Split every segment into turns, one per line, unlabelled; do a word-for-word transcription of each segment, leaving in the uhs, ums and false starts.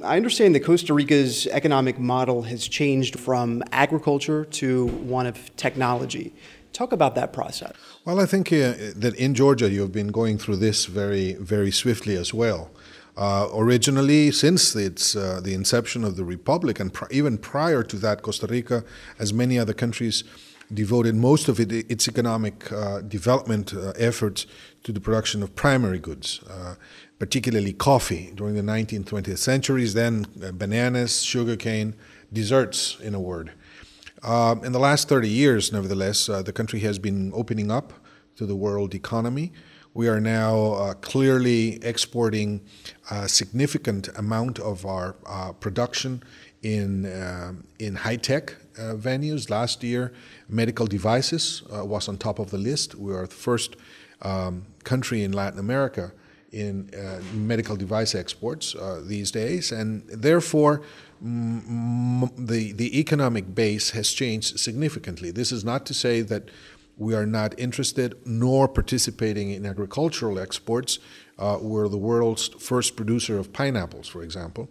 I understand that Costa Rica's economic model has changed from agriculture to one of technology. Talk about that process.
Well, I think uh, that in Georgia you've been going through this very, very swiftly as well. Uh, originally, since its, uh, the inception of the Republic, and pr- even prior to that, Costa Rica, as many other countries, devoted most of it, its economic uh, development uh, efforts to the production of primary goods, uh, particularly coffee during the nineteenth, twentieth centuries, then uh, bananas, sugarcane, desserts, in a word. Uh, in the last thirty years, nevertheless, uh, the country has been opening up to the world economy. We are now uh, clearly exporting a significant amount of our uh, production in uh, in high-tech uh, venues. Last year, medical devices uh, was on top of the list. We are the first um, country in Latin America in uh, medical device exports uh, these days, and therefore mm, the the economic base has changed significantly. This is not to say that we are not interested nor participating in agricultural exports. Uh, we're the world's first producer of pineapples, for example.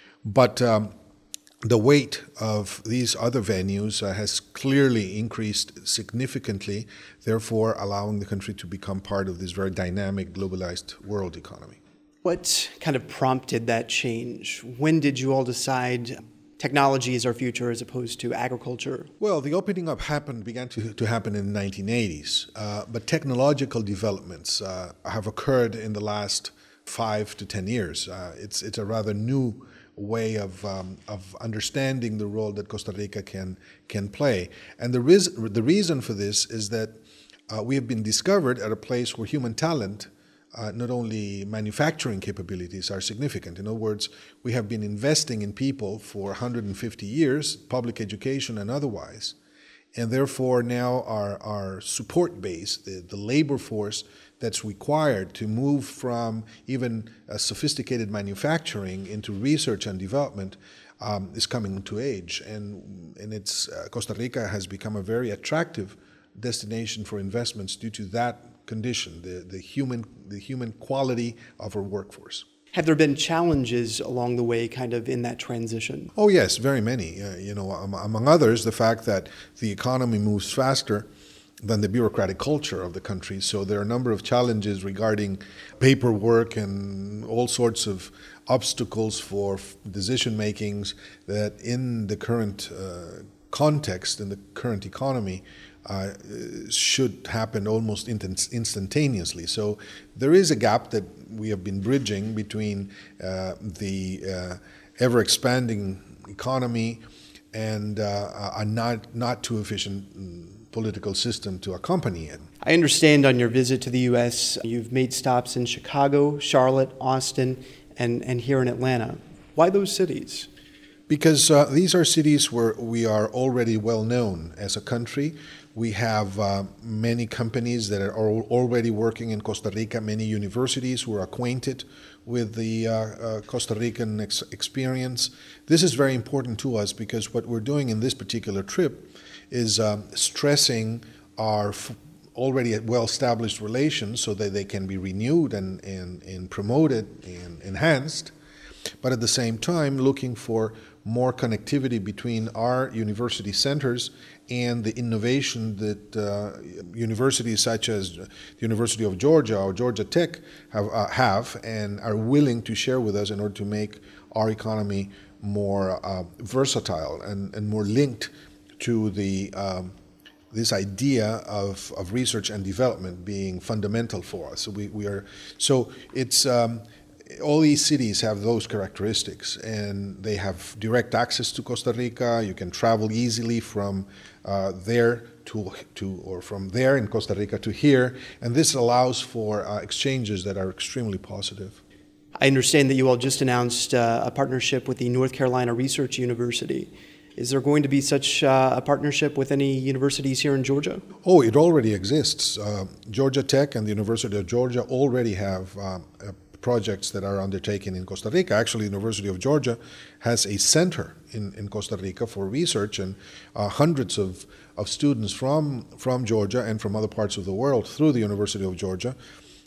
But um, the weight of these other venues uh, has clearly increased significantly, therefore allowing the country to become part of this very dynamic, globalized world economy.
What kind of prompted that change? When did you all decide technology is our future as opposed to agriculture?
Well, the opening up happened began to, to happen in the nineteen eighties, uh, but technological developments uh, have occurred in the last five to ten years. Uh, it's it's a rather new way of um, of understanding the role that Costa Rica can can play, and the ris- the reason for this is that uh, we have been discovered at a place where human talent, Uh, not only manufacturing capabilities, are significant. In other words, we have been investing in people for one hundred fifty years, public education and otherwise, and therefore now our, our support base, the, the labor force that's required to move from even a sophisticated manufacturing into research and development um, is coming to age. And, and it's, uh, Costa Rica has become a very attractive destination for investments due to that condition, the, the human the human quality of our workforce.
Have there been challenges along the way kind of in that transition?
Oh yes, very many. Uh, you know, um, among others, the fact that the economy moves faster than the bureaucratic culture of the country. So there are a number of challenges regarding paperwork and all sorts of obstacles for decision makings that in the current uh, context, in the current economy, Uh, should happen almost instantaneously. So there is a gap that we have been bridging between uh, the uh, ever-expanding economy and uh, a not, not too efficient political system to accompany it.
I understand on your visit to the U S, you've made stops in Chicago, Charlotte, Austin, and, and here in Atlanta. Why those cities?
Because uh, these are cities where we are already well known as a country. We have uh, many companies that are already working in Costa Rica, many universities who are acquainted with the uh, uh, Costa Rican ex- experience. This is very important to us because what we're doing in this particular trip is um, stressing our f- already well-established relations so that they can be renewed and, and, and promoted and enhanced, but at the same time looking for more connectivity between our university centers and the innovation that uh, universities such as the University of Georgia or Georgia Tech have, uh, have and are willing to share with us in order to make our economy more uh, versatile and, and more linked to the um, this idea of, of research and development being fundamental for us. So we, we are so it's um, all these cities have those characteristics, and they have direct access to Costa Rica. You can travel easily from uh, there to, to, or from there in Costa Rica to here, and this allows for uh, exchanges that are extremely positive.
I understand that you all just announced uh, a partnership with the North Carolina Research University. Is there going to be such uh, a partnership with any universities here in Georgia?
Oh, it already exists. Uh, Georgia Tech and the University of Georgia already have um, a projects that are undertaken in Costa Rica. Actually, the University of Georgia has a center in, in Costa Rica for research, and uh, hundreds of, of students from, from Georgia and from other parts of the world through the University of Georgia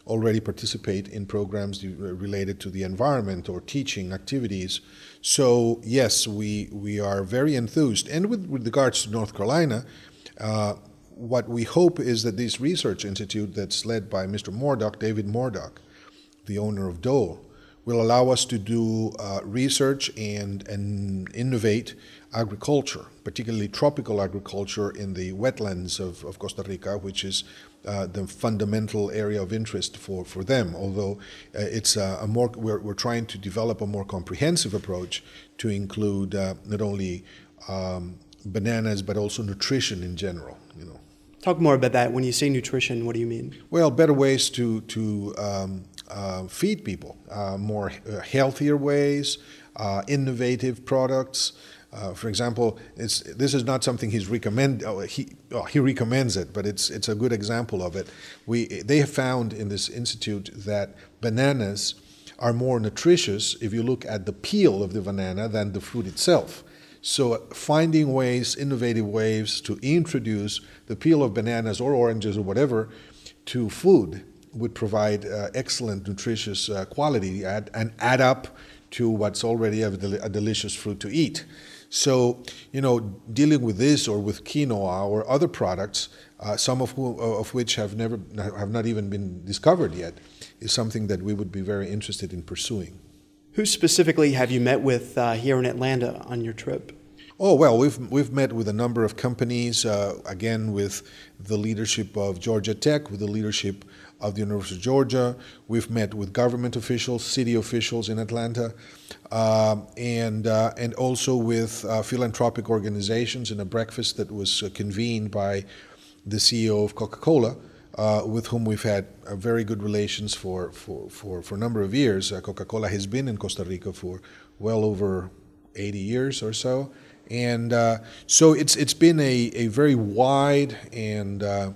already participate in programs related to the environment or teaching activities. So yes, we, we are very enthused. And with, with regards to North Carolina, uh, what we hope is that this research institute that's led by Mister Moordock, David Moordock, the owner of Dole, will allow us to do uh, research and, and innovate agriculture, particularly tropical agriculture in the wetlands of, of Costa Rica, which is uh, the fundamental area of interest for, for them, although uh, it's a, a more, we're, we're trying to develop a more comprehensive approach to include uh, not only um, bananas, but also nutrition in general, you know.
Talk more about that. When you say nutrition, what do you mean?
Well, better ways to, to um, uh, feed people, uh, more uh, healthier ways, uh, innovative products. Uh, for example, it's, this is not something he's recommend. Oh, he oh, he recommends it, but it's it's a good example of it. We they have found in this institute that bananas are more nutritious if you look at the peel of the banana than the fruit itself. So finding ways, innovative ways to introduce the peel of bananas or oranges or whatever to food would provide uh, excellent nutritious uh, quality add, and add up to what's already a, del a delicious fruit to eat. So, you know, dealing with this or with quinoa or other products, uh, some of, who, of which have never have not even been discovered yet, is something that we would be very interested in pursuing.
Who specifically have you met with uh, here in Atlanta on your trip?
Oh, well, we've, we've met with a number of companies, uh, again, with the leadership of Georgia Tech, with the leadership of the University of Georgia. We've met with government officials, city officials in Atlanta, uh, and, uh, and also with uh, philanthropic organizations in a breakfast that was uh, convened by the C E O of Coca-Cola, uh, with whom we've had uh, very good relations for, for, for, for a number of years. Uh, Coca-Cola has been in Costa Rica for well over eighty years or so. And uh, so it's it's been a, a very wide and uh,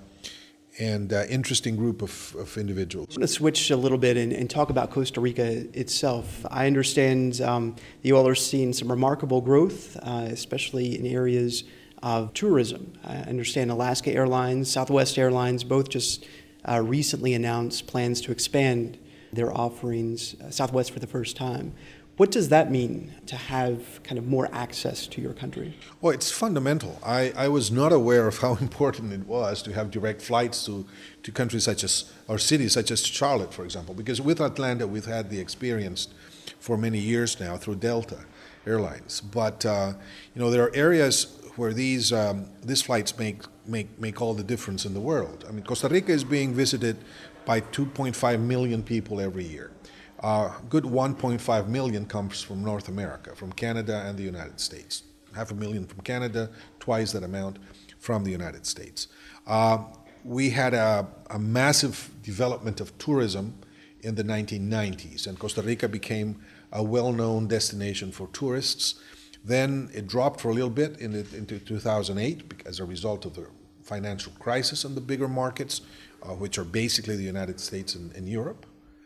and uh, interesting group of, of individuals.
I'm going to switch a little bit and, and talk about Costa Rica itself. I understand um, you all are seeing some remarkable growth, uh, especially in areas of tourism. I understand Alaska Airlines, Southwest Airlines, both just uh, recently announced plans to expand their offerings, uh, Southwest for the first time. What does that mean to have kind of more access to your country?
Well, it's fundamental. I, I was not aware of how important it was to have direct flights to, to countries such as, or cities such as Charlotte, for example, because with Atlanta we've had the experience for many years now through Delta Airlines. But, uh, you know, there are areas where these, um, these flights make, make, make all the difference in the world. I mean, Costa Rica is being visited by two point five million people every year. A uh, good one point five million comes from North America, from Canada and the United States. Half a million from Canada, twice that amount from the United States. Uh, we had a, a massive development of tourism in the nineteen nineties, and Costa Rica became a well-known destination for tourists. Then it dropped for a little bit in the, into two thousand eight as a result of the financial crisis in the bigger markets, uh, which are basically the United States and, and Europe.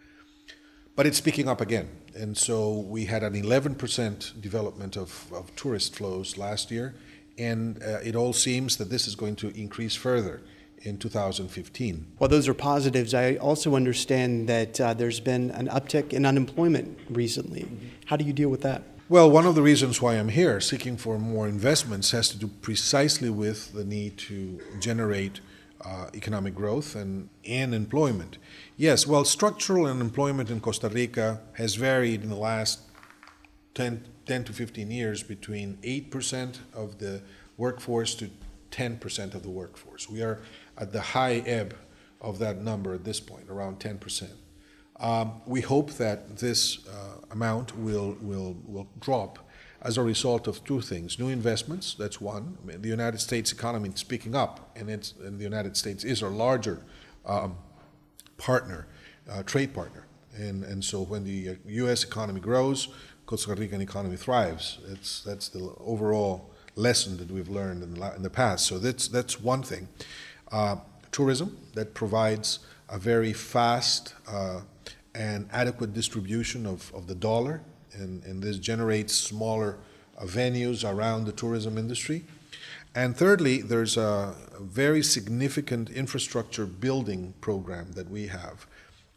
But it's picking up again, and so we had an eleven percent development of, of tourist flows last year, and uh, it all seems that this is going to increase further in two thousand fifteen.
Well, those are positives. I also understand that uh, there's been an uptick in unemployment recently. Mm-hmm. How do you deal with that?
Well, one of the reasons why I'm here, seeking for more investments, has to do precisely with the need to generate Uh, economic growth and, and employment. Yes, well, structural unemployment in Costa Rica has varied in the last ten, ten to fifteen years between eight percent of the workforce to ten percent of the workforce. We are at the high ebb of that number at this point, around ten percent. Um, we hope that this uh, amount will, will, will drop as a result of two things. New investments, that's one. I mean, the United States economy is picking up, and, it's, and the United States is our larger um, partner, uh, trade partner. And, and so when the U S economy grows, Costa Rican economy thrives. It's, that's the overall lesson that we've learned in the, in the past. So that's, that's one thing. Uh, tourism, that provides a very fast uh, and adequate distribution of, of the dollar. And, and this generates smaller uh, venues around the tourism industry. And thirdly, there's a very significant infrastructure building program that we have,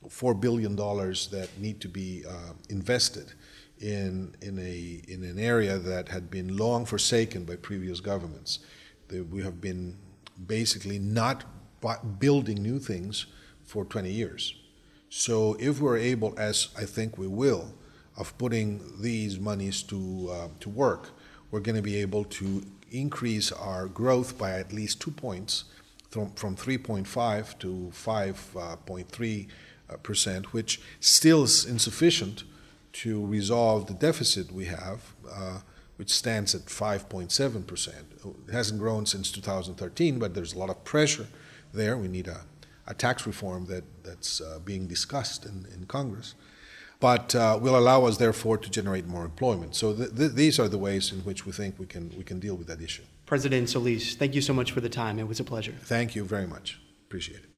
four billion dollars that need to be uh, invested in, in, a, in an area that had been long forsaken by previous governments. That we have been basically not building new things for twenty years. So if we're able, as I think we will, of putting these monies to, uh, to work, we're going to be able to increase our growth by at least two points, from, from three point five to five point three percent, which still is insufficient to resolve the deficit we have, uh, which stands at five point seven percent. It hasn't grown since two thousand thirteen, but there's a lot of pressure there. We need a, a tax reform that, that's uh, being discussed in, in Congress. But uh, will allow us, therefore, to generate more employment. So th th these are the ways in which we think we can, we can deal with that issue.
President Solis, thank you so much for the time. It was a pleasure.
Thank you very much. Appreciate it.